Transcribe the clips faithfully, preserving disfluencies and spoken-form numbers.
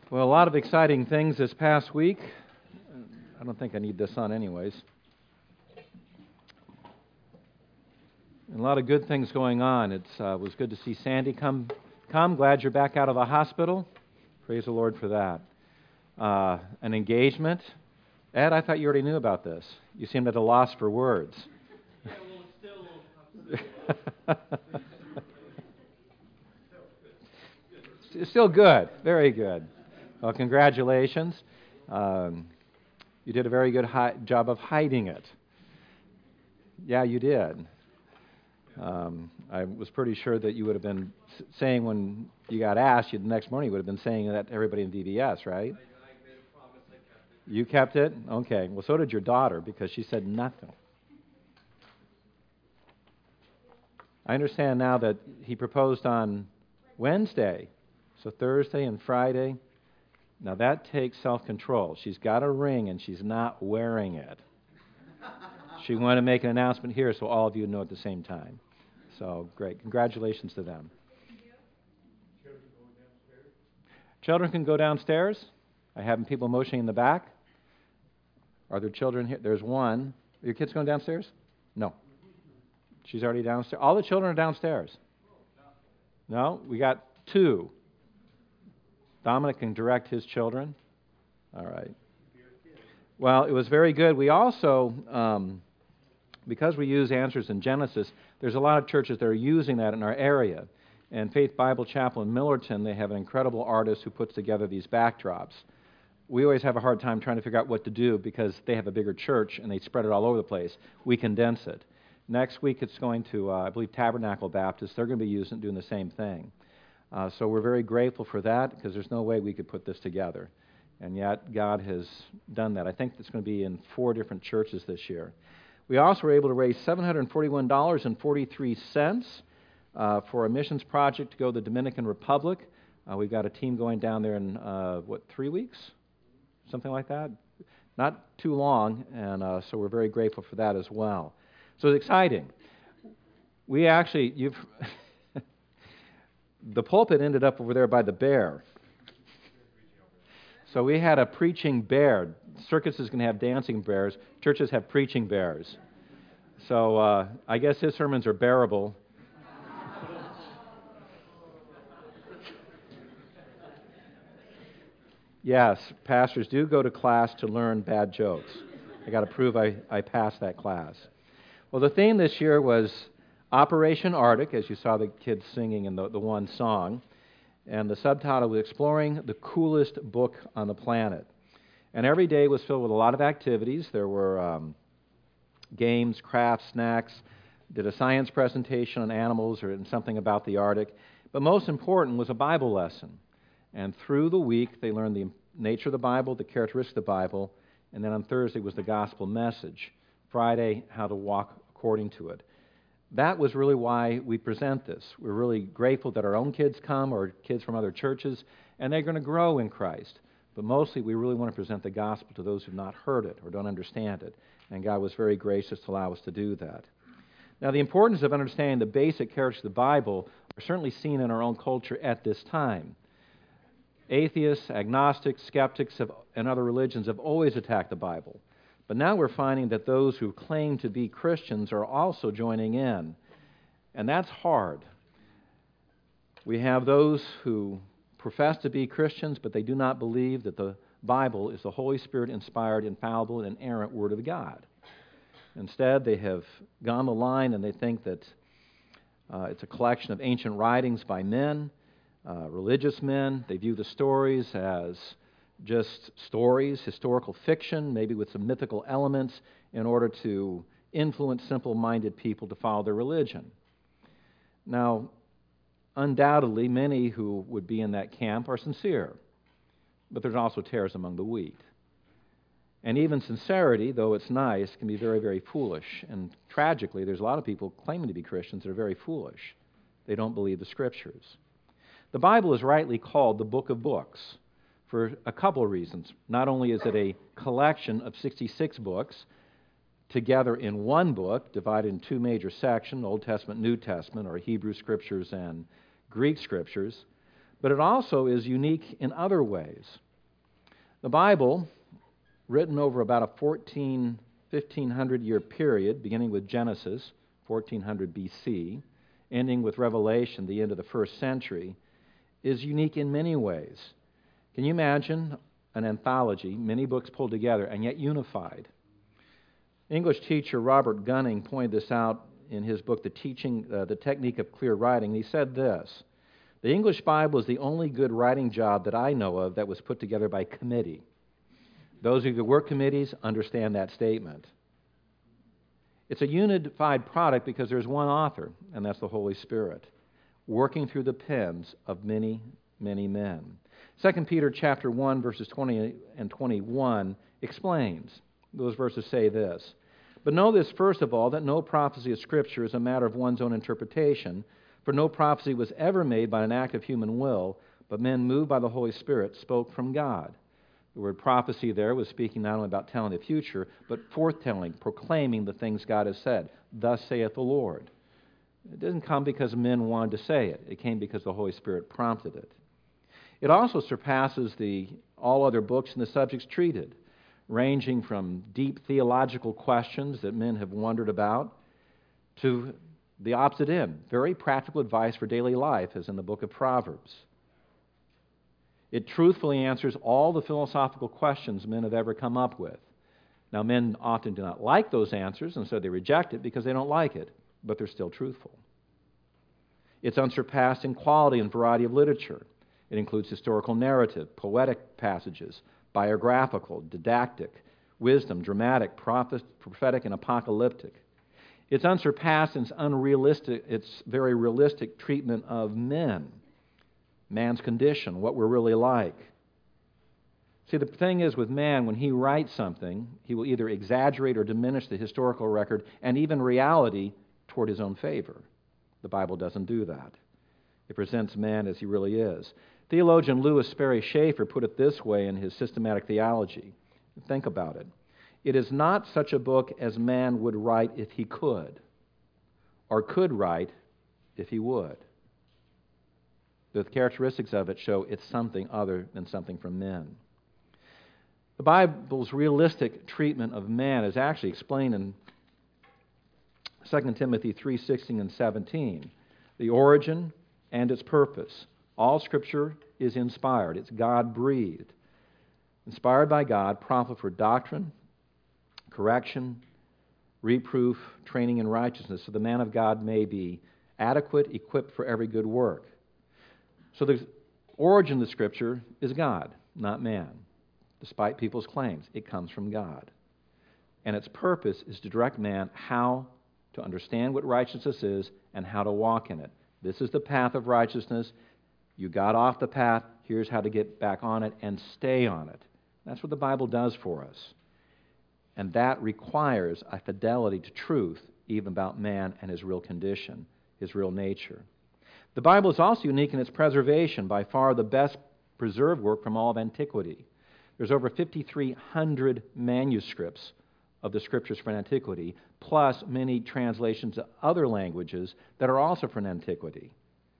Well, a lot of exciting things this past week. I don't think I need this on anyways. And a lot of good things going on. It uh, was good to see Sandy come. Come, glad you're back out of the hospital. Praise the Lord for that. Uh, an engagement. Ed, I thought you already knew about this. You seemed at a loss for words. Yeah, well, it's still... Still good. Very good. Well, congratulations. Um, you did a very good hi- job of hiding it. Yeah, you did. Um, I was pretty sure that you would have been saying when you got asked, you, the next morning you would have been saying that to everybody in V B S, right? I, I made a promise, I kept it. You kept it? Okay. Well, so did your daughter because she said nothing. I understand now that he proposed on Wednesday, so Thursday and Friday. Now that takes self-control. She's got a ring and she's not wearing it. She wanted to make an announcement here so all of you know at the same time. So great. Congratulations to them. Children can go downstairs. I have people motioning in the back. Are there children here? There's one. Are your kids going downstairs? No. She's already downstairs. All the children are downstairs. No? We got two. Dominic can direct his children. All right. Well, it was very good. We also, um, because we use Answers in Genesis, there's a lot of churches that are using that in our area. And Faith Bible Chapel in Millerton, they have an incredible artist who puts together these backdrops. We always have a hard time trying to figure out what to do because they have a bigger church and they spread it all over the place. We condense it. Next week it's going to, uh, I believe, Tabernacle Baptist. They're going to be using it, doing the same thing. Uh, so we're very grateful for that because there's no way we could put this together. And yet God has done that. I think it's going to be in four different churches this year. We also were able to raise seven hundred forty-one dollars and forty-three cents uh, for a missions project to go to the Dominican Republic. Uh, we've got a team going down there in, uh, what, three weeks? Something like that? Not too long, and uh, so we're very grateful for that as well. So it's exciting. We actually, you've... The pulpit ended up over there by the bear. So we had a preaching bear. Circuses can have dancing bears. Churches have preaching bears. So uh, I guess his sermons are bearable. Yes, pastors do go to class to learn bad jokes. I got to prove I, I passed that class. Well, the theme this year was Operation Arctic, as you saw the kids singing in the, the one song, and the subtitle was Exploring the Coolest Book on the Planet. And every day was filled with a lot of activities. There were um, games, crafts, snacks, did a science presentation on animals or something about the Arctic. But most important was a Bible lesson. And through the week, they learned the nature of the Bible, the characteristics of the Bible, and then on Thursday was the gospel message. Friday, how to walk according to it. That was really why we present this. We're really grateful that our own kids come or kids from other churches, and they're going to grow in Christ. But mostly we really want to present the gospel to those who have not heard it or don't understand it. And God was very gracious to allow us to do that. Now, the importance of understanding the basic characters of the Bible are certainly seen in our own culture at this time. Atheists, agnostics, skeptics, have, and other religions have always attacked the Bible. But now we're finding that those who claim to be Christians are also joining in. And that's hard. We have those who profess to be Christians, but they do not believe that the Bible is the Holy Spirit-inspired, infallible, and inerrant Word of God. Instead, they have gone the line and they think that uh, it's a collection of ancient writings by men, uh, religious men. They view the stories as just stories, historical fiction, maybe with some mythical elements in order to influence simple-minded people to follow their religion. Now, undoubtedly, many who would be in that camp are sincere, but there's also tares among the wheat. And even sincerity, though it's nice, can be very, very foolish. And tragically, there's a lot of people claiming to be Christians that are very foolish. They don't believe the Scriptures. The Bible is rightly called the book of books for a couple of reasons. Not only is it a collection of sixty-six books together in one book, divided in two major sections, Old Testament, New Testament, or Hebrew Scriptures and Greek Scriptures, but it also is unique in other ways. The Bible, written over about a fourteen, fifteen hundred year period, beginning with Genesis, fourteen hundred B C, ending with Revelation, the end of the first century, is unique in many ways. Can you imagine an anthology, many books pulled together, and yet unified? English teacher Robert Gunning pointed this out in his book, The Teaching, uh, The Technique of Clear Writing. He said this: "The English Bible is the only good writing job that I know of that was put together by committee." Those of you who work committees understand that statement. It's a unified product because there's one author, and that's the Holy Spirit, working through the pens of many, many men. Second Peter chapter one, verses twenty and twenty-one explains. Those verses say this: "But know this first of all, that no prophecy of Scripture is a matter of one's own interpretation, for no prophecy was ever made by an act of human will, but men moved by the Holy Spirit spoke from God." The word prophecy there was speaking not only about telling the future, but foretelling, proclaiming the things God has said. Thus saith the Lord. It didn't come because men wanted to say it. It came because the Holy Spirit prompted it. It also surpasses the all other books in the subjects treated, ranging from deep theological questions that men have wondered about to the opposite end, very practical advice for daily life, as in the book of Proverbs. It truthfully answers all the philosophical questions men have ever come up with. Now, men often do not like those answers, and so they reject it because they don't like it, but they're still truthful. It's unsurpassed in quality and variety of literature. It includes historical narrative, poetic passages, biographical, didactic, wisdom, dramatic, prophet, prophetic, and apocalyptic. It's unsurpassed in its unrealistic, its very realistic treatment of men, man's condition, what we're really like. See, the thing is with man, when he writes something, he will either exaggerate or diminish the historical record and even reality toward his own favor. The Bible doesn't do that. It presents man as he really is. Theologian Louis Sperry Schaeffer put it this way in his Systematic Theology. Think about it. It is not such a book as man would write if he could, or could write if he would. The characteristics of it show it's something other than something from men. The Bible's realistic treatment of man is actually explained in Second Timothy three, sixteen and seventeen. The origin and its purpose. All Scripture is inspired. It's God-breathed. Inspired by God, profitable for doctrine, correction, reproof, training in righteousness, so the man of God may be adequate, equipped for every good work. So the origin of the Scripture is God, not man. Despite people's claims, it comes from God. And its purpose is to direct man how to understand what righteousness is and how to walk in it. This is the path of righteousness. You got off the path. Here's how to get back on it and stay on it. That's what the Bible does for us. And that requires a fidelity to truth, even about man and his real condition, his real nature. The Bible is also unique in its preservation, by far the best preserved work from all of antiquity. There's over fifty-three hundred manuscripts of the Scriptures from antiquity, plus many translations of other languages that are also from antiquity.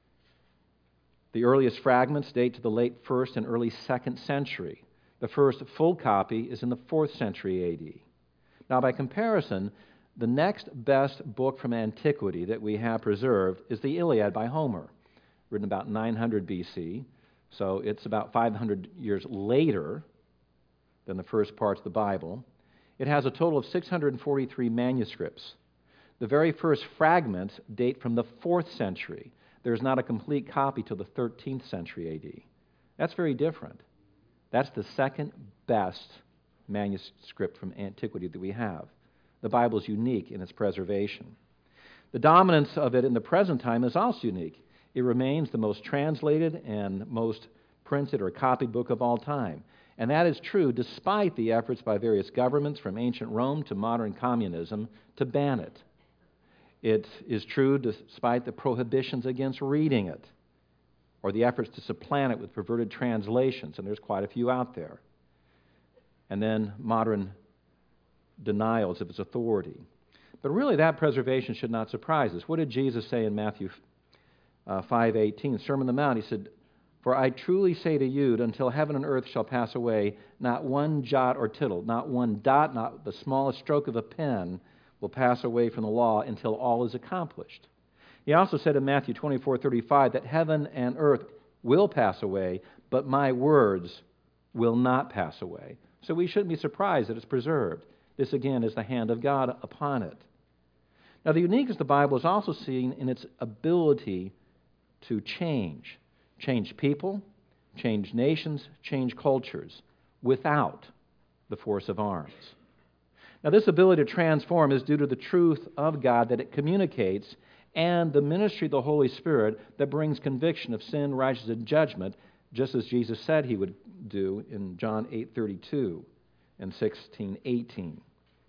The earliest fragments date to the late first and early second century. The first full copy is in the fourth century A D. Now, by comparison, the next best book from antiquity that we have preserved is the Iliad by Homer, written about nine hundred B C, so it's about five hundred years later than the first parts of the Bible. It has a total of six hundred forty-three manuscripts. The very first fragments date from the fourth century. There's not a complete copy till the thirteenth century A D. That's very different. That's the second best manuscript from antiquity that we have. The Bible is unique in its preservation. The dominance of it in the present time is also unique. It remains the most translated and most printed or copied book of all time. And that is true despite the efforts by various governments from ancient Rome to modern communism to ban it. It is true despite the prohibitions against reading it, or the efforts to supplant it with perverted translations, and there's quite a few out there. And then modern denials of its authority. But really, that preservation should not surprise us. What did Jesus say in Matthew uh, five eighteen, Sermon on the Mount? He said, For I truly say to you, that until heaven and earth shall pass away, not one jot or tittle, not one dot, not the smallest stroke of a pen will pass away from the law until all is accomplished. He also said in Matthew twenty-four thirty-five that heaven and earth will pass away, but my words will not pass away. So we shouldn't be surprised that it's preserved. This, again, is the hand of God upon it. Now, the uniqueness of the Bible is also seen in its ability to change. Change people, change nations, change cultures without the force of arms. Now, this ability to transform is due to the truth of God that it communicates and the ministry of the Holy Spirit that brings conviction of sin, righteousness, and judgment, just as Jesus said he would do in John eight thirty-two and sixteen eighteen.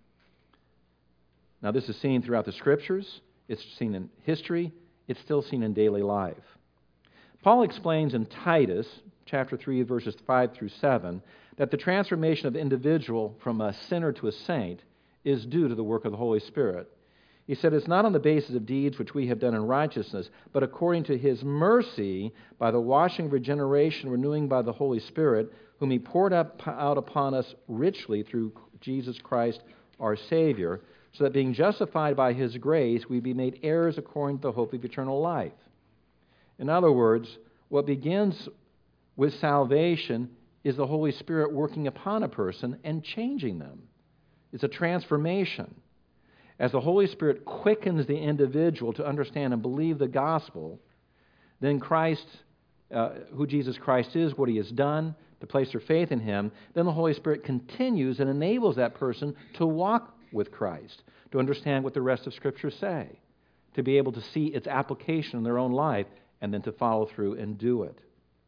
Now, this is seen throughout the Scriptures. It's seen in history. It's still seen in daily life. Paul explains in Titus, chapter three, verses five through seven, that the transformation of the individual from a sinner to a saint is due to the work of the Holy Spirit. He said, it's not on the basis of deeds which we have done in righteousness, but according to his mercy, by the washing of regeneration, renewing by the Holy Spirit, whom he poured up, out upon us richly through Jesus Christ our Savior, so that being justified by his grace, we be made heirs according to the hope of eternal life. In other words, what begins with salvation is the Holy Spirit working upon a person and changing them. It's a transformation. As the Holy Spirit quickens the individual to understand and believe the gospel, then Christ, uh, who Jesus Christ is, what he has done, to place their faith in him, then the Holy Spirit continues and enables that person to walk with Christ, to understand what the rest of Scripture say, to be able to see its application in their own life, and then to follow through and do it.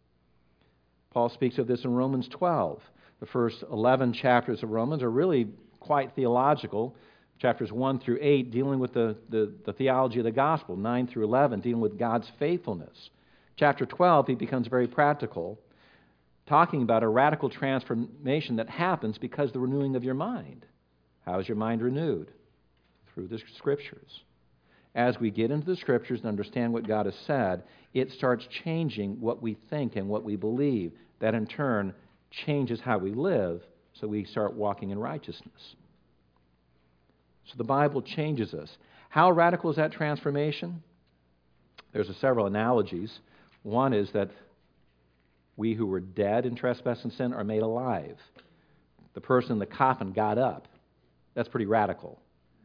Paul speaks of this in Romans twelve. The first eleven chapters of Romans are really quite theological. Chapters one through eight dealing with the, the, the theology of the gospel. nine through eleven dealing with God's faithfulness. Chapter twelve, he becomes very practical, talking about a radical transformation that happens because of the renewing of your mind. How is your mind renewed? Through the Scriptures. As we get into the Scriptures and understand what God has said, it starts changing what we think and what we believe. That in turn changes how we live, so we start walking in righteousness. So the Bible changes us. How radical is that transformation? There's a several analogies. One is that we who were dead in trespass and sin are made alive. The person in the coffin got up. That's pretty radical.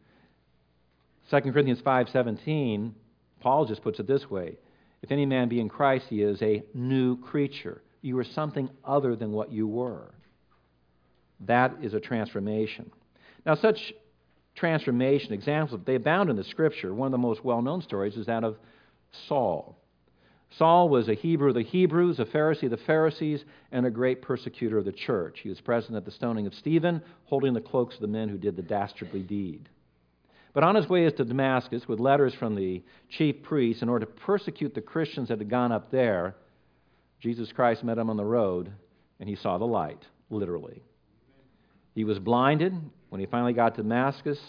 Second Corinthians five seventeen, Paul just puts it this way. If any man be in Christ, he is a new creature. You are something other than what you were. That is a transformation. Now, such transformation examples, they abound in the Scripture. One of the most well-known stories is that of Saul. Saul was a Hebrew of the Hebrews, a Pharisee of the Pharisees, and a great persecutor of the church. He was present at the stoning of Stephen, holding the cloaks of the men who did the dastardly deed. But on his way to Damascus, with letters from the chief priests in order to persecute the Christians that had gone up there, Jesus Christ met him on the road, and he saw the light, literally. He was blinded. When he finally got to Damascus,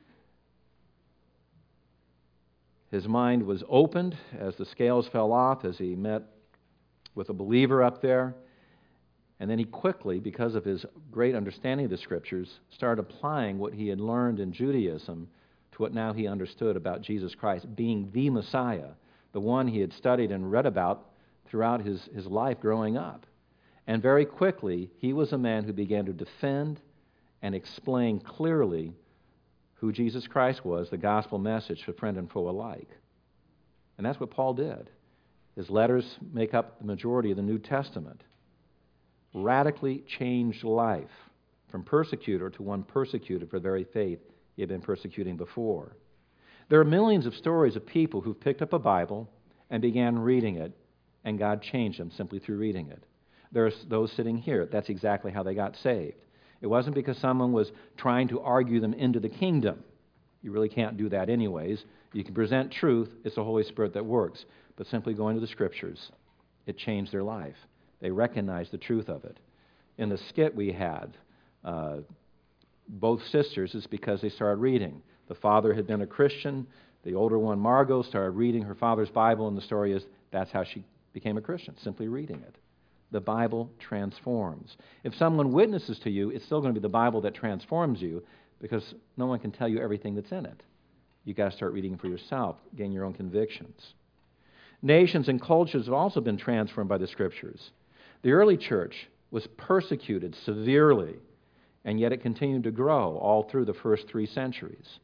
his mind was opened as the scales fell off as he met with a believer up there. And then he quickly, because of his great understanding of the Scriptures, started applying what he had learned in Judaism to what now he understood about Jesus Christ being the Messiah, the one he had studied and read about throughout his, his life growing up. And very quickly, he was a man who began to defend and explain clearly who Jesus Christ was, the gospel message for friend and foe alike. And that's what Paul did. His letters make up the majority of the New Testament. Radically changed life from persecutor to one persecuted for the very faith he had been persecuting before. There are millions of stories of people who've picked up a Bible and began reading it, and God changed them simply through reading it. There's those sitting here. That's exactly how they got saved. It wasn't because someone was trying to argue them into the kingdom. You really can't do that anyways. You can present truth. It's the Holy Spirit that works. But simply going to the Scriptures, it changed their life. They recognized the truth of it. In the skit we had, uh, both sisters, is because they started reading. The father had been a Christian. The older one, Margot, started reading her father's Bible, and the story is that's how she became a Christian, simply reading it. The Bible transforms. If someone witnesses to you, it's still going to be the Bible that transforms you, because no one can tell you everything that's in it. You've got to start reading for yourself, gain your own convictions. Nations and cultures have also been transformed by the Scriptures. The early church was persecuted severely, and yet it continued to grow all through the first three centuries.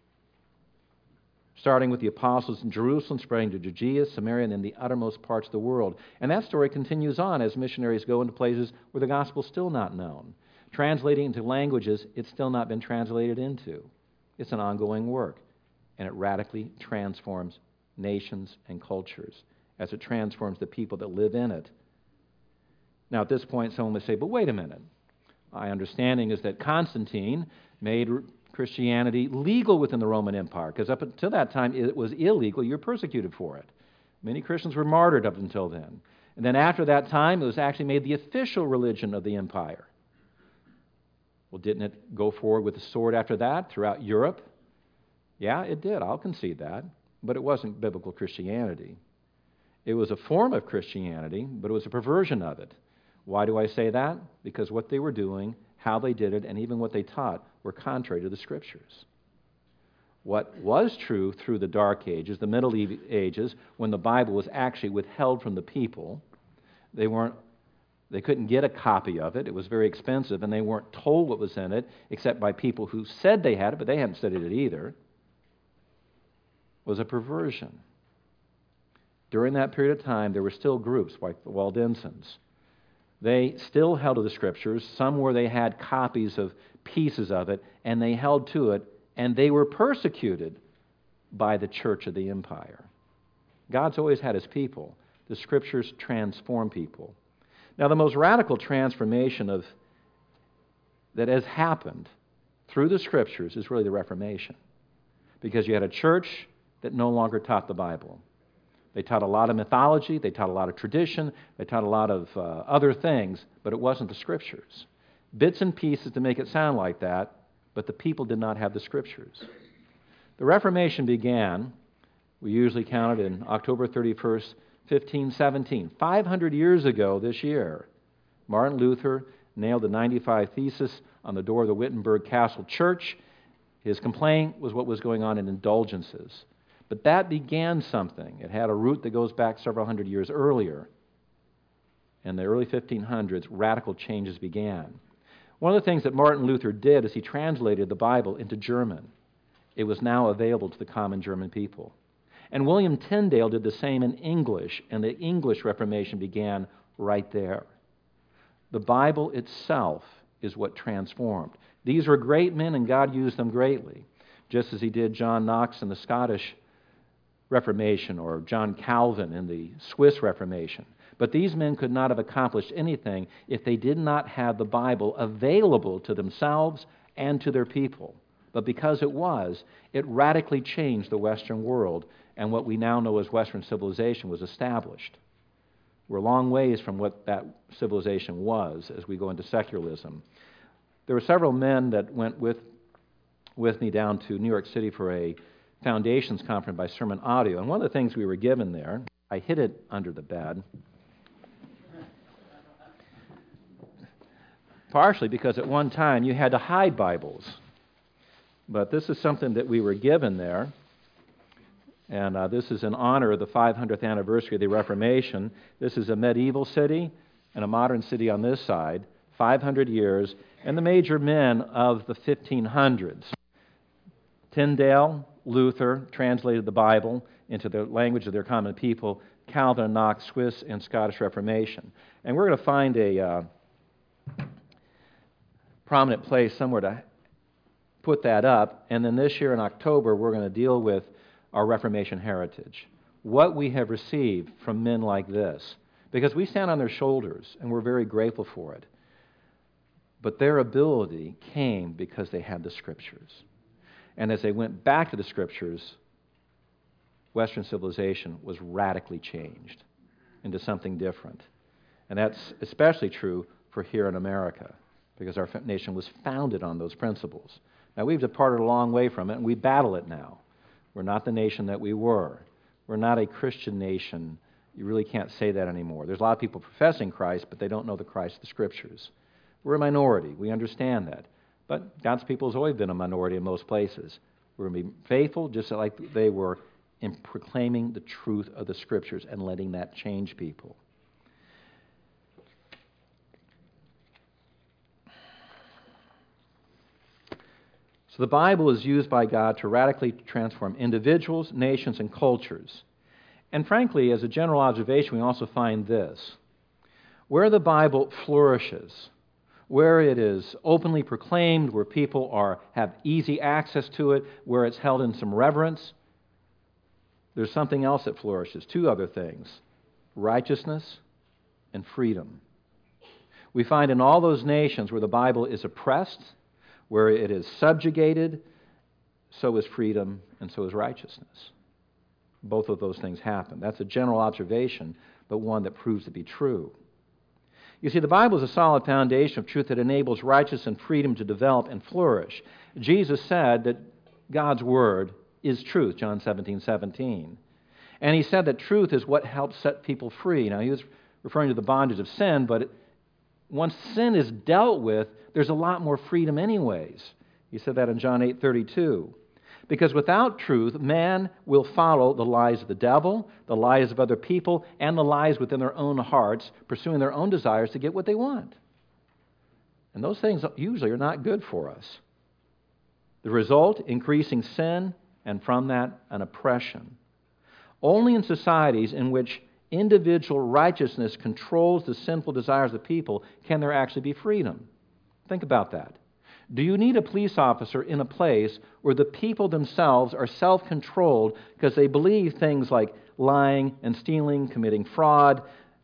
Starting with the apostles in Jerusalem, spreading to Judea, Samaria, and in the uttermost parts of the world. And that story continues on as missionaries go into places where the gospel's still not known. Translating into languages it's still not been translated into. It's an ongoing work, and it radically transforms nations and cultures as it transforms the people that live in it. Now, at this point, someone would say, but wait a minute. My understanding is that Constantine made Christianity legal within the Roman Empire, because up until that time it was illegal. You're persecuted for it. Many Christians were martyred up until then. And then after that time, it was actually made the official religion of the empire. Well, didn't it go forward with the sword after that throughout Europe? Yeah, it did. I'll concede that. But it wasn't biblical Christianity. It was a form of Christianity, but it was a perversion of it. Why do I say that? Because what they were doing, how they did it, and even what they taught were contrary to the Scriptures. What was true through the Dark Ages, the Middle Ages, when the Bible was actually withheld from the people, they weren't, they couldn't get a copy of it. It was very expensive, and they weren't told what was in it, except by people who said they had it, but they hadn't studied it either. Was a perversion. During that period of time, there were still groups like the Waldensians. They still held to the Scriptures, some where they had copies of pieces of it, and they held to it, and they were persecuted by the church of the empire. God's always had His people. The Scriptures transform people. Now, the most radical transformation of that has happened through the Scriptures is really the Reformation, because you had a church that no longer taught the Bible. They taught a lot of mythology, they taught a lot of tradition, they taught a lot of uh, other things, but it wasn't the Scriptures. Bits and pieces to make it sound like that, but the people did not have the Scriptures. The Reformation began, we usually count it in October thirty-first, fifteen seventeen. five hundred years ago this year, Martin Luther nailed the ninety-five Theses on the door of the Wittenberg Castle Church. His complaint was what was going on in indulgences. But that began something. It had a root that goes back several hundred years earlier. In the early fifteen hundreds, radical changes began. One of the things that Martin Luther did is he translated the Bible into German. It was now available to the common German people. And William Tyndale did the same in English, and the English Reformation began right there. The Bible itself is what transformed. These were great men, and God used them greatly, just as He did John Knox in the Scottish Reformation or John Calvin in the Swiss Reformation. But these men could not have accomplished anything if they did not have the Bible available to themselves and to their people. But because it was, it radically changed the Western world, and what we now know as Western civilization was established. We're a long ways from what that civilization was as we go into secularism. There were several men that went with, with me down to New York City for a Foundations Conference by Sermon Audio, and one of the things we were given there, I hid it under the bed, partially because at one time you had to hide Bibles. But this is something that we were given there, and uh, this is in honor of the five hundredth anniversary of the Reformation. This is a medieval city and a modern city on this side, five hundred years, and the major men of the fifteen hundreds. Tyndale, Luther translated the Bible into the language of their common people, Calvin and Knox, Swiss and Scottish Reformation. And we're going to find a uh, prominent place somewhere to put that up. And then this year in October, we're going to deal with our Reformation heritage, what we have received from men like this, because we stand on their shoulders and we're very grateful for it. But their ability came because they had the Scriptures. And as they went back to the Scriptures, Western civilization was radically changed into something different. And that's especially true for here in America, because our nation was founded on those principles. Now, we've departed a long way from it, and we battle it now. We're not the nation that we were. We're not a Christian nation You really can't say that anymore. There's a lot of people professing Christ, but they don't know the Christ of the Scriptures. We're a minority. We understand that. But God's people has always been a minority in most places. We're going to be faithful just like they were in proclaiming the truth of the Scriptures and letting that change people. So the Bible is used by God to radically transform individuals, nations, and cultures. And frankly, as a general observation, we also find this. Where the Bible flourishes, where it is openly proclaimed, where people are have easy access to it, where it's held in some reverence, there's something else that flourishes, two other things, righteousness and freedom. We find in all those nations where the Bible is oppressed, where it is subjugated, so is freedom and so is righteousness. Both of those things happen. That's a general observation, but one that proves to be true. You see, the Bible is a solid foundation of truth that enables righteousness and freedom to develop and flourish. Jesus said that God's Word is truth, John seventeen seventeen. And he said that truth is what helps set people free. Now, he was referring to the bondage of sin, but once sin is dealt with, there's a lot more freedom anyways. He said that in John eight thirty-two. Because without truth, man will follow the lies of the devil, the lies of other people, and the lies within their own hearts, pursuing their own desires to get what they want. And those things usually are not good for us. The result, increasing sin, and from that, an oppression. Only in societies in which individual righteousness controls the sinful desires of people can there actually be freedom. Think about that. Do you need a police officer in a place where the people themselves are self-controlled because they believe things like lying and stealing, committing fraud,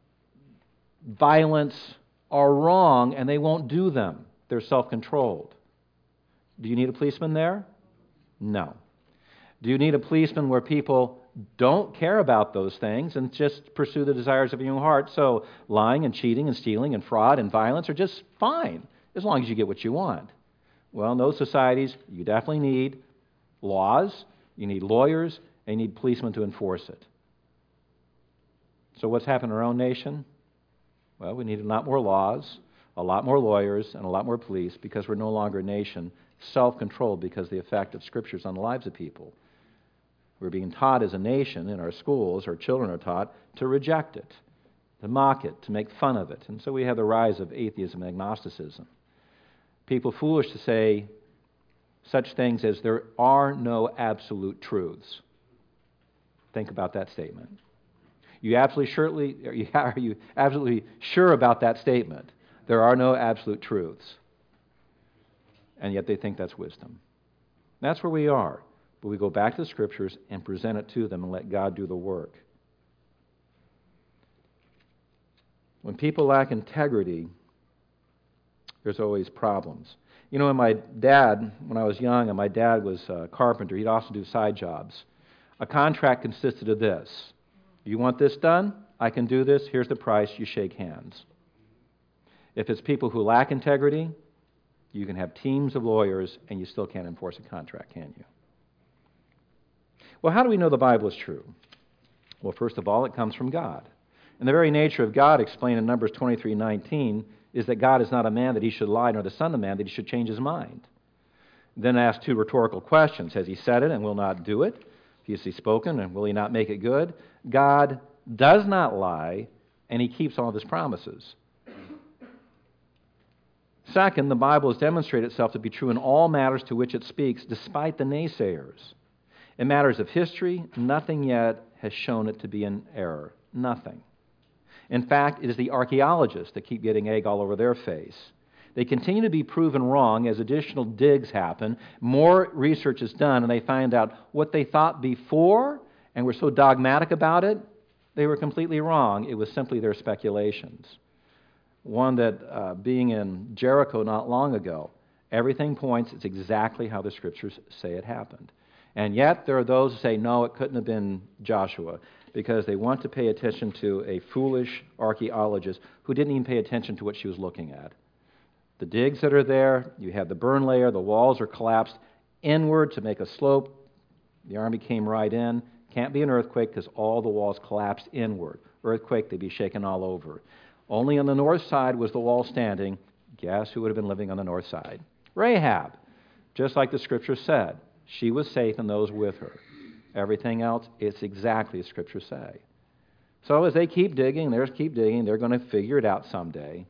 violence are wrong and they won't do them? They're self-controlled. Do you need a policeman there? No. Do you need a policeman where people don't care about those things and just pursue the desires of your own heart? So lying and cheating and stealing and fraud and violence are just fine as long as you get what you want. Well, in those societies, you definitely need laws, you need lawyers, and you need policemen to enforce it. So what's happened in our own nation? Well, we need a lot more laws, a lot more lawyers, and a lot more police because we're no longer a nation self-controlled because of the effect of Scriptures on the lives of people. We're being taught as a nation in our schools, our children are taught to reject it, to mock it, to make fun of it. And so we have the rise of atheism and agnosticism. People foolish to say such things as there are no absolute truths. Think about that statement. You absolutely surely are you, are you absolutely sure about that statement? There are no absolute truths. And yet they think that's wisdom. That's where we are. But we go back to the Scriptures and present it to them and let God do the work. When people lack integrity, there's always problems. You know, when my dad, when I was young, and my dad was a carpenter, he'd also do side jobs. A contract consisted of this. You want this done? I can do this. Here's the price. You shake hands. If it's people who lack integrity, you can have teams of lawyers, and you still can't enforce a contract, can you? Well, how do we know the Bible is true? Well, first of all, it comes from God. And the very nature of God, explained in Numbers twenty-three nineteen, is that God is not a man that he should lie, nor the son of man that he should change his mind. Then ask two rhetorical questions. Has he said it and will not do it? Has he spoken and will he not make it good? God does not lie, and he keeps all of his promises. Second, the Bible has demonstrated itself to be true in all matters to which it speaks, despite the naysayers. In matters of history, nothing yet has shown it to be in error. Nothing. In fact, it is the archaeologists that keep getting egg all over their face. They continue to be proven wrong as additional digs happen. More research is done, and they find out what they thought before and were so dogmatic about it, they were completely wrong. It was simply their speculations. One that, uh, being in Jericho not long ago, everything points, it's exactly how the Scriptures say it happened. And yet, there are those who say, no, it couldn't have been Joshua, because they want to pay attention to a foolish archaeologist who didn't even pay attention to what she was looking at. The digs that are there, you have the burn layer, the walls are collapsed inward to make a slope. The army came right in. Can't be an earthquake because all the walls collapsed inward. earthquake, they'd be shaken all over. Only on the north side was the wall standing. Guess who would have been living on the north side? Rahab. Just like the Scripture said. She was safe and those with her. Everything else, it's exactly as Scripture say. So as they keep digging, they keep digging, they're going to figure it out someday.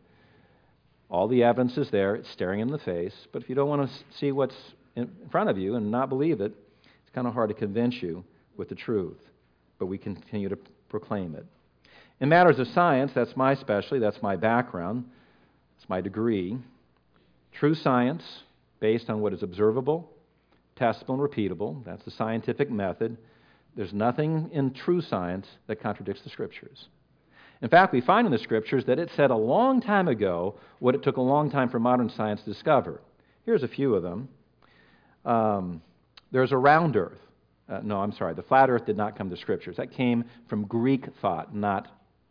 All the evidence is there. It's staring in the face. But if you don't want to see what's in front of you and not believe it, it's kind of hard to convince you with the truth. But we continue to proclaim it. In matters of science, that's my specialty, that's my background, it's my degree. True science, based on what is observable, testable, and repeatable, that's the scientific method. There's nothing in true science that contradicts the Scriptures. In fact, we find in the Scriptures that it said a long time ago what it took a long time for modern science to discover. Here's a few of them. Um, there's a round earth. Uh, no, I'm sorry. The flat earth did not come to Scriptures. That came from Greek thought, not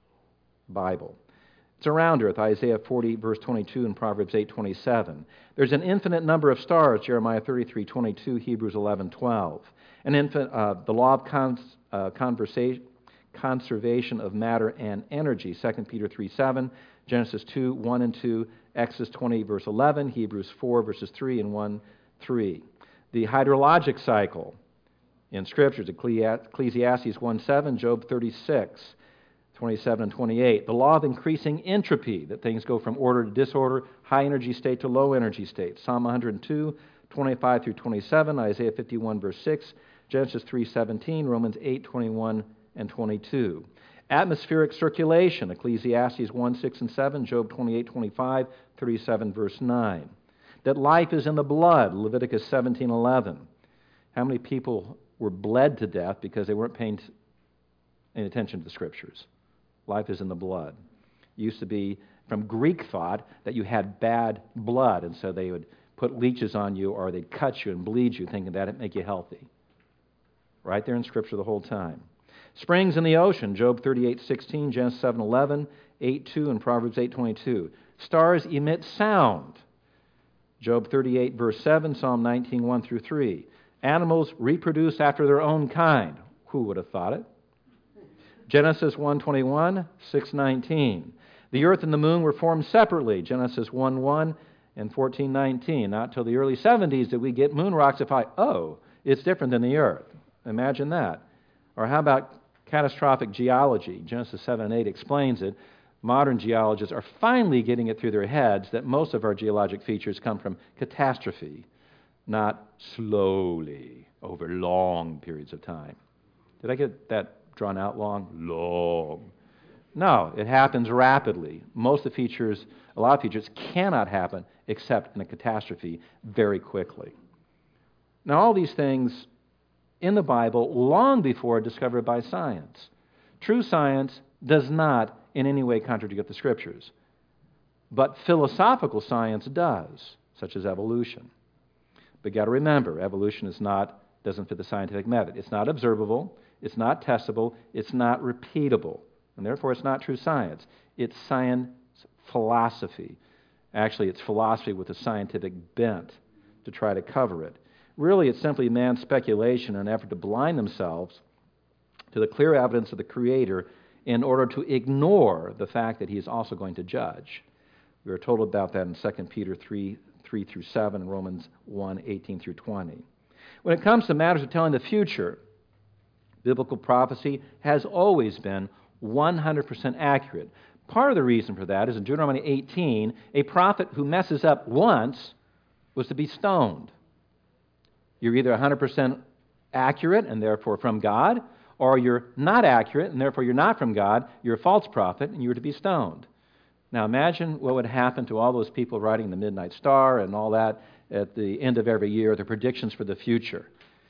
Bible. It's a round earth, Isaiah forty, verse twenty-two, and Proverbs eight, twenty-seven. There's an infinite number of stars, Jeremiah thirty-three, twenty-two, Hebrews eleven, twelve. An infin- uh, the law of cons- uh, conversation, conservation of matter and energy, Second Peter three, seven, Genesis two, one and two, Exodus twenty, verse eleven, Hebrews four, verses three and one, three. The hydrologic cycle in Scriptures, Ecclesiastes one, seven, Job thirty-six, twenty-seven and twenty-eight. The law of increasing entropy, that things go from order to disorder, high energy state to low energy state, Psalm one hundred two, twenty-five through twenty-seven, Isaiah fifty-one, verse six, Genesis three, seventeen, Romans eight, twenty-one and twenty-two. Atmospheric circulation, Ecclesiastes one, six and seven, Job twenty-eight, twenty-five, thirty-seven, verse nine. That life is in the blood, Leviticus seventeen, eleven. How many people were bled to death because they weren't paying any attention to the Scriptures? Life is in the blood. It used to be from Greek thought that you had bad blood, and so they would put leeches on you or they'd cut you and bleed you, thinking that would make you healthy. Right there in Scripture the whole time. Springs in the ocean, Job thirty-eight, sixteen, Genesis seven, eleven, eight, two, and Proverbs eight, twenty-two. Stars emit sound, Job thirty-eight, verse seven, Psalm nineteen, one through three. Animals reproduce after their own kind. Who would have thought it? Genesis one, twenty-one, six, nineteen. The earth and the moon were formed separately, Genesis one, one and fourteen, nineteen. Not till the early seventies did we get moon rocks if I, oh, it's different than the earth. Imagine that. Or how about catastrophic geology? Genesis seven and eight explains it. Modern geologists are finally getting it through their heads that most of our geologic features come from catastrophe, not slowly over long periods of time. Did I get that drawn out long? Long. No, it happens rapidly. Most of the features, a lot of features cannot happen except in a catastrophe very quickly. Now, all these things in the Bible long before discovered by science. True science does not in any way contradict the Scriptures, but philosophical science does, such as evolution. But you got to remember, evolution is not doesn't fit the scientific method. It's not observable, it's not testable, it's not repeatable, and therefore it's not true science. It's science philosophy. Actually, it's philosophy with a scientific bent to try to cover it. Really, it's simply man's speculation in an effort to blind themselves to the clear evidence of the Creator in order to ignore the fact that He is also going to judge. We are told about that in Second Peter three, three through seven, and Romans one, eighteen through twenty. When it comes to matters of telling the future, biblical prophecy has always been one hundred percent accurate. Part of the reason for that is in Deuteronomy eighteen, a prophet who messes up once was to be stoned. You're either one hundred percent accurate and therefore from God, or you're not accurate and therefore you're not from God, you're a false prophet and you're to be stoned. Now imagine what would happen to all those people writing the Midnight Star and all that at the end of every year, the predictions for the future.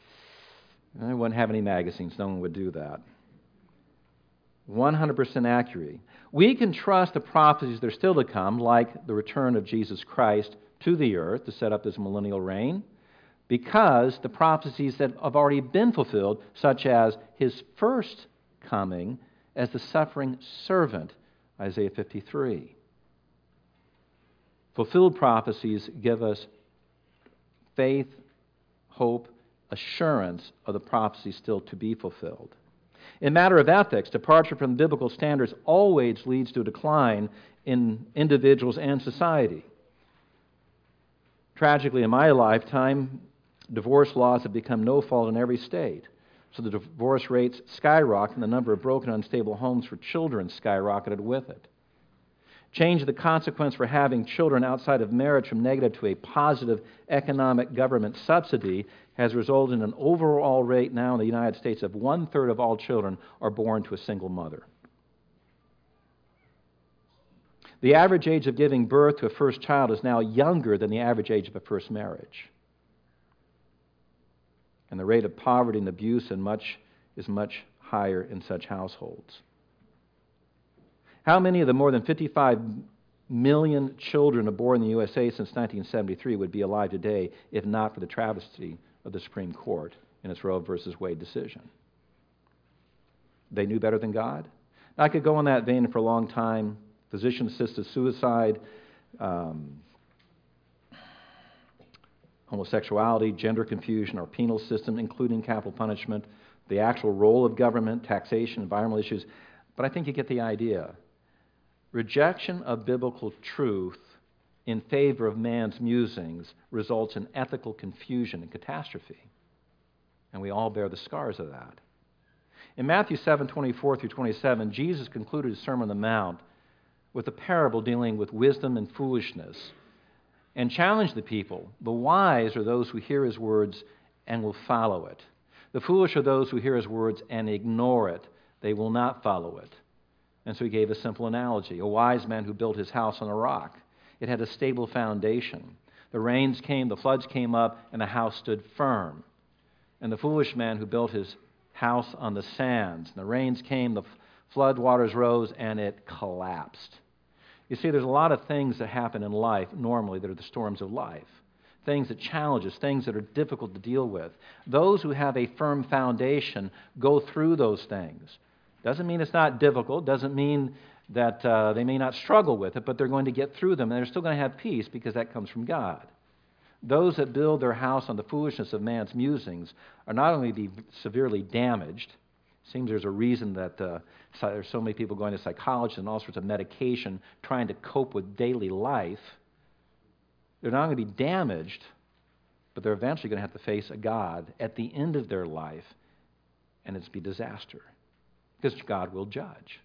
I wouldn't have any magazines, no one would do that. one hundred percent accurate. We can trust the prophecies that are still to come, like the return of Jesus Christ to the earth to set up His millennial reign, because the prophecies that have already been fulfilled, such as His first coming as the suffering servant, Isaiah fifty-three. Fulfilled prophecies give us faith, hope, assurance of the prophecy still to be fulfilled. In matter of ethics, departure from biblical standards always leads to a decline in individuals and society. Tragically, in my lifetime, divorce laws have become no fault in every state. So the divorce rates skyrocketed, and the number of broken, unstable homes for children skyrocketed with it. Change the consequence for having children outside of marriage from negative to a positive economic government subsidy has resulted in an overall rate now in the United States of one-third of all children are born to a single mother. The average age of giving birth to a first child is now younger than the average age of a first marriage. And the rate of poverty and abuse and much is much higher in such households. How many of the more than fifty-five million children born in the U S A since nineteen seventy-three would be alive today if not for the travesty of the Supreme Court in its Roe versus Wade decision? They knew better than God? Now, I could go on that vein for a long time. Physician-assisted suicide, um, homosexuality, gender confusion, our penal system, including capital punishment, the actual role of government, taxation, environmental issues. But I think you get the idea. Rejection of biblical truth in favor of man's musings results in ethical confusion and catastrophe. And we all bear the scars of that. In Matthew seven, twenty-four through twenty-seven, Jesus concluded his Sermon on the Mount with a parable dealing with wisdom and foolishness and challenged the people. The wise are those who hear his words and will follow it. The foolish are those who hear his words and ignore it. They will not follow it. And so he gave a simple analogy. A wise man who built his house on a rock. It had a stable foundation. The rains came, the floods came up, and the house stood firm. And the foolish man who built his house on the sands. And the rains came, the flood waters rose, and it collapsed. You see, there's a lot of things that happen in life normally that are the storms of life. Things that challenge us, things that are difficult to deal with. Those who have a firm foundation go through those things. Doesn't mean it's not difficult, doesn't mean that uh, they may not struggle with it, but they're going to get through them, and they're still going to have peace because that comes from God. Those that build their house on the foolishness of man's musings are not only be severely damaged. It seems there's a reason that uh, there's so many people going to psychologists and all sorts of medication trying to cope with daily life. They're not going to be damaged, but they're eventually going to have to face a God at the end of their life, and it's be disaster, because God will judge.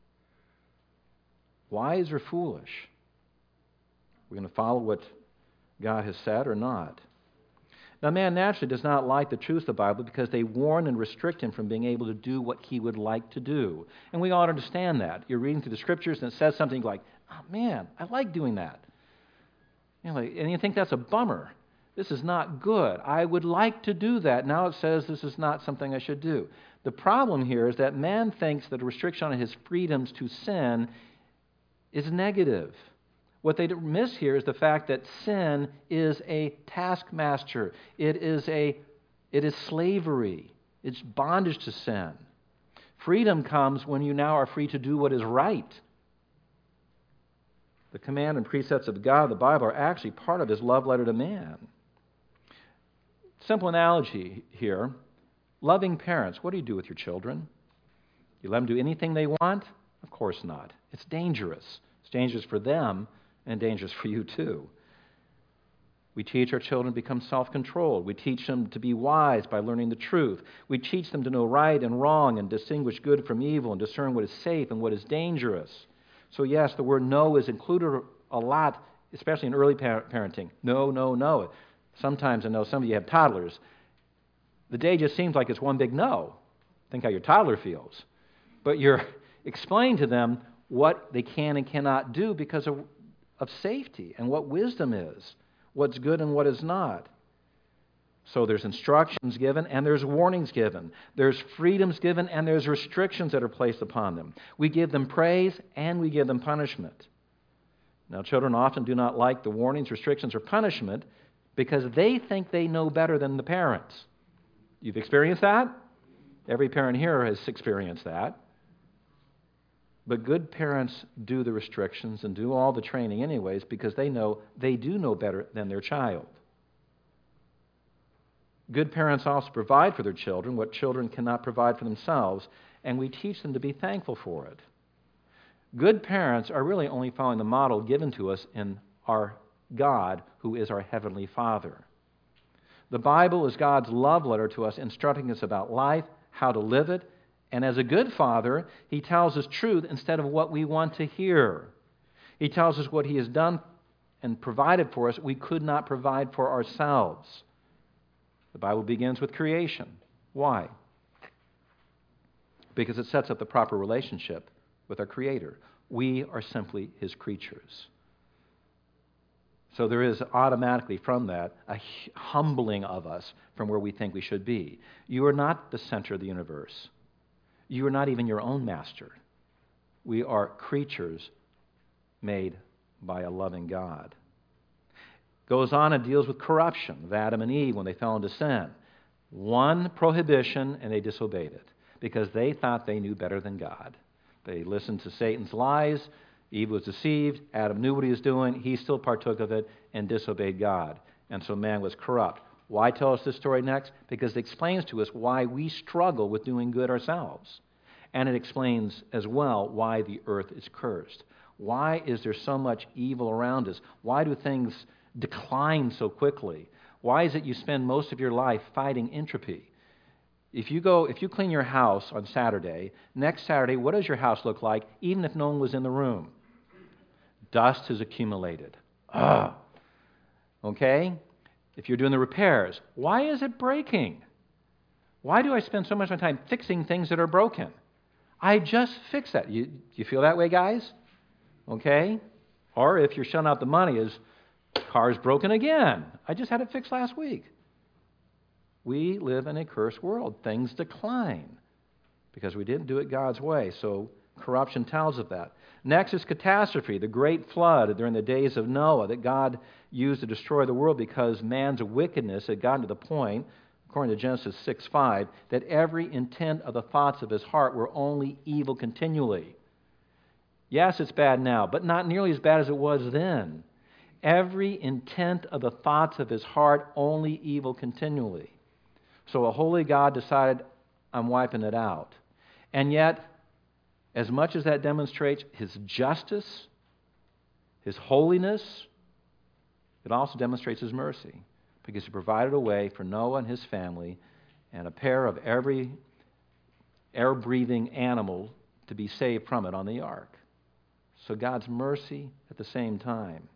Wise or foolish? We're going to follow what God has said or not? Now, man naturally does not like the truths of the Bible because they warn and restrict him from being able to do what he would like to do. And we ought to understand that. You're reading through the Scriptures and it says something like, oh, man, I like doing that. You know, and you think that's a bummer. This is not good. I would like to do that. Now it says this is not something I should do. The problem here is that man thinks that a restriction on his freedoms to sin is negative. What they miss here is the fact that sin is a taskmaster. It is a, it is slavery. It's bondage to sin. Freedom comes when you now are free to do what is right. The command and precepts of God, the Bible, are actually part of his love letter to man. Simple analogy here. Loving parents, what do you do with your children? You let them do anything they want? Of course not. It's dangerous. It's dangerous for them and dangerous for you too. We teach our children to become self-controlled. We teach them to be wise by learning the truth. We teach them to know right and wrong and distinguish good from evil and discern what is safe and what is dangerous. So yes, the word no is included a lot, especially in early parenting. No, no, no. Sometimes I know some of you have toddlers. The day just seems like it's one big no. Think how your toddler feels. But you're explaining to them what they can and cannot do because of, of safety and what wisdom is, what's good and what is not. So there's instructions given and there's warnings given. There's freedoms given and there's restrictions that are placed upon them. We give them praise and we give them punishment. Now, children often do not like the warnings, restrictions, or punishment because they think they know better than the parents. You've experienced that? Every parent here has experienced that. But good parents do the restrictions and do all the training anyways because they know they do know better than their child. Good parents also provide for their children what children cannot provide for themselves, and we teach them to be thankful for it. Good parents are really only following the model given to us in our God, who is our Heavenly Father. The Bible is God's love letter to us, instructing us about life, how to live it, and as a good father, He tells us truth instead of what we want to hear. He tells us what He has done and provided for us we could not provide for ourselves. The Bible begins with creation. Why? Because it sets up the proper relationship with our Creator. We are simply His creatures. So there is automatically from that a humbling of us from where we think we should be. You are not the center of the universe. You are not even your own master. We are creatures made by a loving God. Goes on and deals with corruption of Adam and Eve when they fell into sin. One prohibition and they disobeyed it because they thought they knew better than God. They listened to Satan's lies. Eve was deceived. Adam knew what he was doing. He still partook of it and disobeyed God. And so man was corrupt. Why tell us this story next? Because it explains to us why we struggle with doing good ourselves. And it explains as well why the earth is cursed. Why is there so much evil around us? Why do things decline so quickly? Why is it you spend most of your life fighting entropy? If you go, if you clean your house on Saturday, next Saturday, what does your house look like, even if no one was in the room? Dust has accumulated. Ugh. Okay? If you're doing the repairs, why is it breaking? Why do I spend so much of my time fixing things that are broken? I just fix that. You, you feel that way, guys? Okay? Or if you're shelling out the money, is car's broken again. I just had it fixed last week. We live in a cursed world. Things decline because we didn't do it God's way. So corruption tells of that. Next is catastrophe, the great flood during the days of Noah that God used to destroy the world because man's wickedness had gotten to the point, according to Genesis six five, that every intent of the thoughts of his heart were only evil continually. Yes, it's bad now, but not nearly as bad as it was then. Every intent of the thoughts of his heart, only evil continually. So a holy God decided, I'm wiping it out. And yet, as much as that demonstrates His justice, His holiness, it also demonstrates His mercy, because He provided a way for Noah and his family and a pair of every air-breathing animal to be saved from it on the ark. So God's mercy at the same time.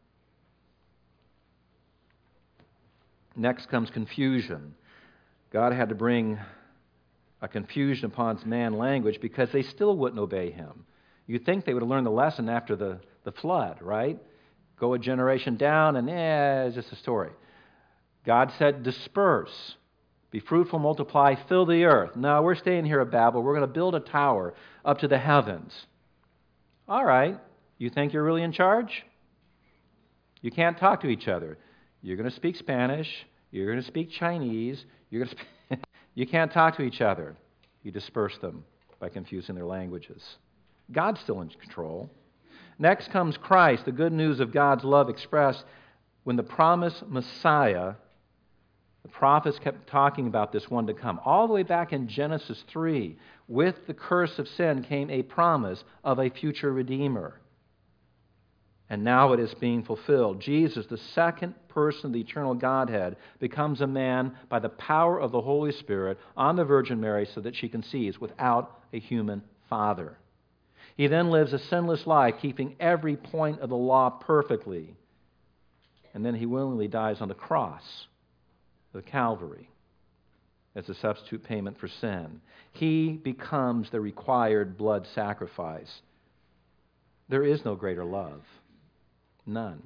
Next comes confusion. God had to bring a confusion upon man language because they still wouldn't obey Him. You'd think they would have learned the lesson after the, the flood, right? Go a generation down and, eh, it's just a story. God said, disperse, be fruitful, multiply, fill the earth. No, we're staying here at Babel. We're going to build a tower up to the heavens. All right, you think you're really in charge? You can't talk to each other. You're going to speak Spanish. You're going to speak Chinese. You're going to speak you can't talk to each other. You disperse them by confusing their languages. God's still in control. Next comes Christ, the good news of God's love expressed when the promised Messiah, the prophets kept talking about this one to come. All the way back in Genesis three, with the curse of sin came a promise of a future Redeemer. And now it is being fulfilled. Jesus, the second person of the eternal Godhead, becomes a man by the power of the Holy Spirit on the Virgin Mary so that she conceives without a human father. He then lives a sinless life, keeping every point of the law perfectly. And then He willingly dies on the cross of Calvary as a substitute payment for sin. He becomes the required blood sacrifice. There is no greater love. None.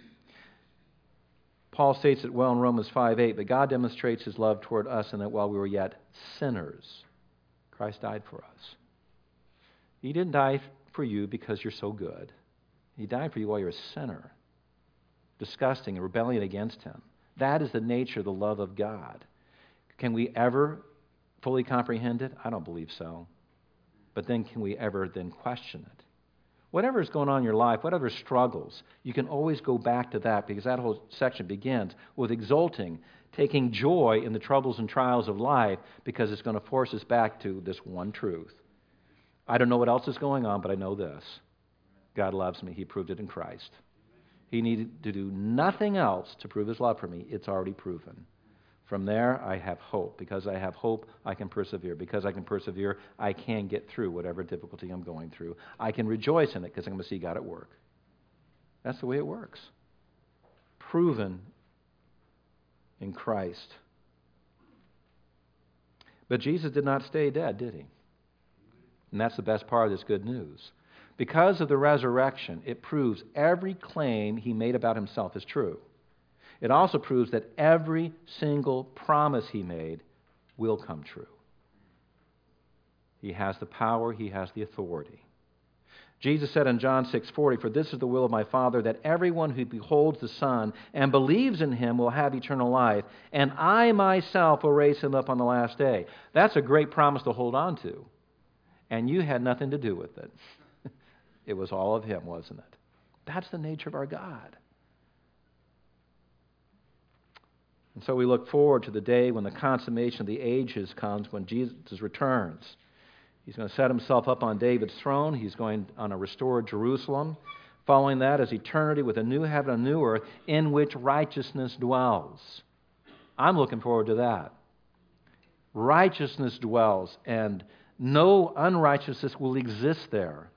Paul states it well in Romans five eight, but God demonstrates His love toward us in that while we were yet sinners, Christ died for us. He didn't die for you because you're so good. He died for you while you're a sinner, disgusting and rebellion against Him. That is the nature of the love of God. Can we ever fully comprehend it? I don't believe so. But then can we ever then question it? Whatever is going on in your life, whatever struggles, you can always go back to that because that whole section begins with exulting, taking joy in the troubles and trials of life because it's going to force us back to this one truth. I don't know what else is going on, but I know this. God loves me. He proved it in Christ. He needed to do nothing else to prove his love for me. It's already proven. From there, I have hope. Because I have hope, I can persevere. Because I can persevere, I can get through whatever difficulty I'm going through. I can rejoice in it because I'm going to see God at work. That's the way it works. Proven in Christ. But Jesus did not stay dead, did he? And that's the best part of this good news. Because of the resurrection, it proves every claim he made about himself is true. It also proves that every single promise he made will come true. He has the power, he has the authority. Jesus said in John six forty, "For this is the will of my Father, that everyone who beholds the Son and believes in him will have eternal life, and I myself will raise him up on the last day." That's a great promise to hold on to. And you had nothing to do with it. It was all of him, wasn't it? That's the nature of our God. And so we look forward to the day when the consummation of the ages comes, when Jesus returns. He's going to set himself up on David's throne. He's going on a restored Jerusalem. Following that is eternity with a new heaven and a new earth in which righteousness dwells. I'm looking forward to that. Righteousness dwells, and no unrighteousness will exist there.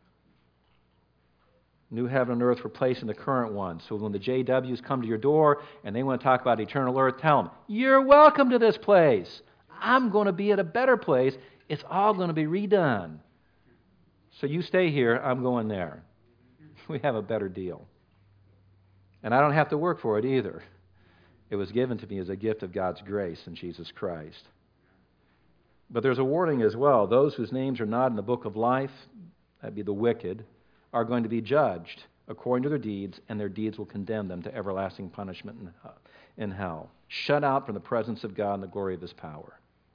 New heaven and earth replacing the current one. So when the J Ws come to your door and they want to talk about eternal earth, tell them, you're welcome to this place. I'm going to be at a better place. It's all going to be redone. So you stay here, I'm going there. We have a better deal. And I don't have to work for it either. It was given to me as a gift of God's grace in Jesus Christ. But there's a warning as well. Those whose names are not in the book of life, that'd be the wicked, are going to be judged according to their deeds, and their deeds will condemn them to everlasting punishment in hell. Shut out from the presence of God and the glory of his power.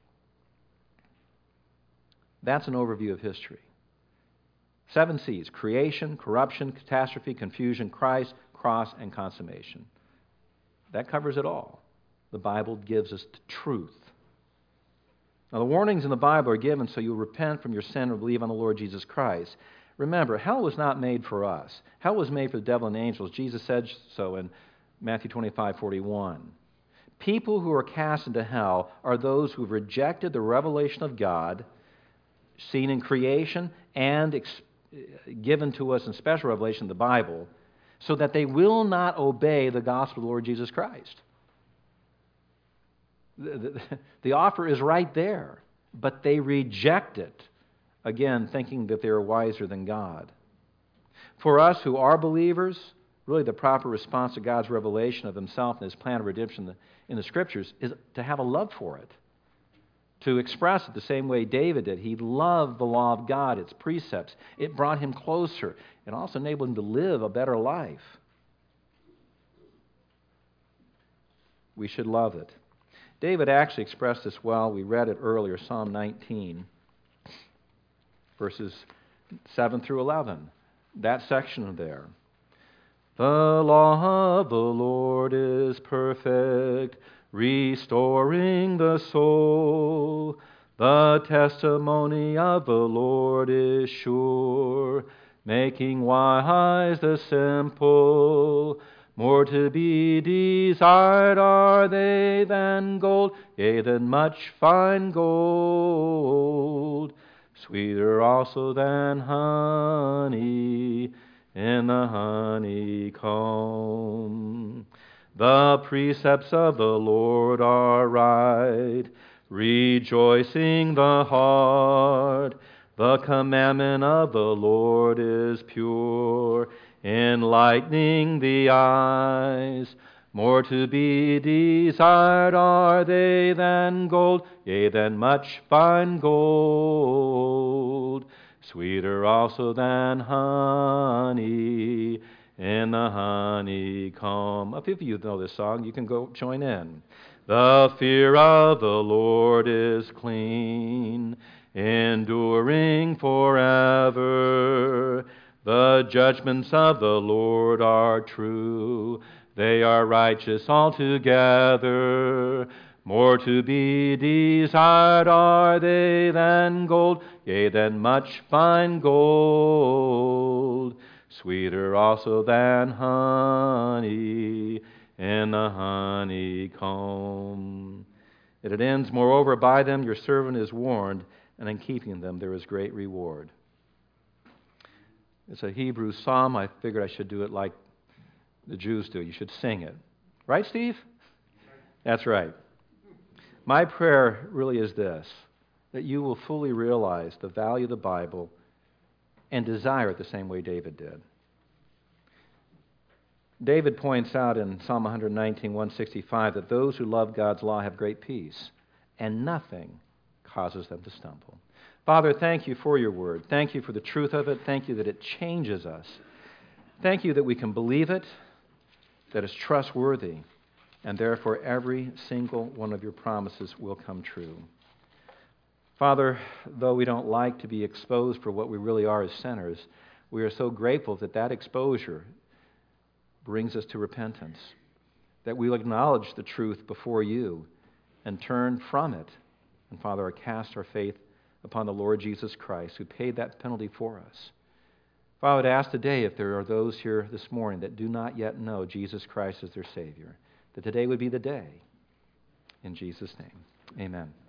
That's an overview of history. Seven C's: creation, corruption, catastrophe, confusion, Christ, cross, and consummation. That covers it all. The Bible gives us the truth. Now, the warnings in the Bible are given so you'll repent from your sin and believe on the Lord Jesus Christ. Remember, hell was not made for us. Hell was made for the devil and angels. Jesus said so in Matthew twenty-five forty-one. People who are cast into hell are those who have rejected the revelation of God, seen in creation and ex- given to us in special revelation, the Bible, so that they will not obey the gospel of the Lord Jesus Christ. The, the, the offer is right there, but they reject it. Again, thinking that they are wiser than God. For us who are believers, really the proper response to God's revelation of himself and his plan of redemption in the Scriptures is to have a love for it. To express it the same way David did. He loved the law of God, its precepts. It brought him closer. It also enabled him to live a better life. We should love it. David actually expressed this well. We read it earlier, Psalm nineteen. Verses seven through eleven. That section there. The law of the Lord is perfect, restoring the soul. The testimony of the Lord is sure, making wise the simple. More to be desired are they than gold, yea, than much fine gold. Sweeter also than honey in the honeycomb. The precepts of the Lord are right, rejoicing the heart. The commandment of the Lord is pure, enlightening the eyes. More to be desired are they than gold, yea, than much fine gold. Sweeter also than honey in the honeycomb. A few of you know this song. You can go join in. The fear of the Lord is clean, enduring forever. The judgments of the Lord are true. They are righteous altogether. More to be desired are they than gold, yea, than much fine gold. Sweeter also than honey in the honeycomb. And it ends, moreover, by them your servant is warned, and in keeping them there is great reward. It's a Hebrew psalm. I figured I should do it like the Jews do. You should sing it. Right, Steve? That's right. My prayer really is this, that you will fully realize the value of the Bible and desire it the same way David did. David points out in Psalm one nineteen, one sixty-five that those who love God's law have great peace, and nothing causes them to stumble. Father, thank you for your word. Thank you for the truth of it. Thank you that it changes us. Thank you that we can believe it, that it's trustworthy, and therefore every single one of your promises will come true. Father, though we don't like to be exposed for what we really are as sinners, we are so grateful that that exposure brings us to repentance, that we'll acknowledge the truth before you and turn from it, and Father, cast our faith upon the Lord Jesus Christ, who paid that penalty for us. Father, I would ask today if there are those here this morning that do not yet know Jesus Christ as their Savior, that today would be the day. In Jesus' name, amen.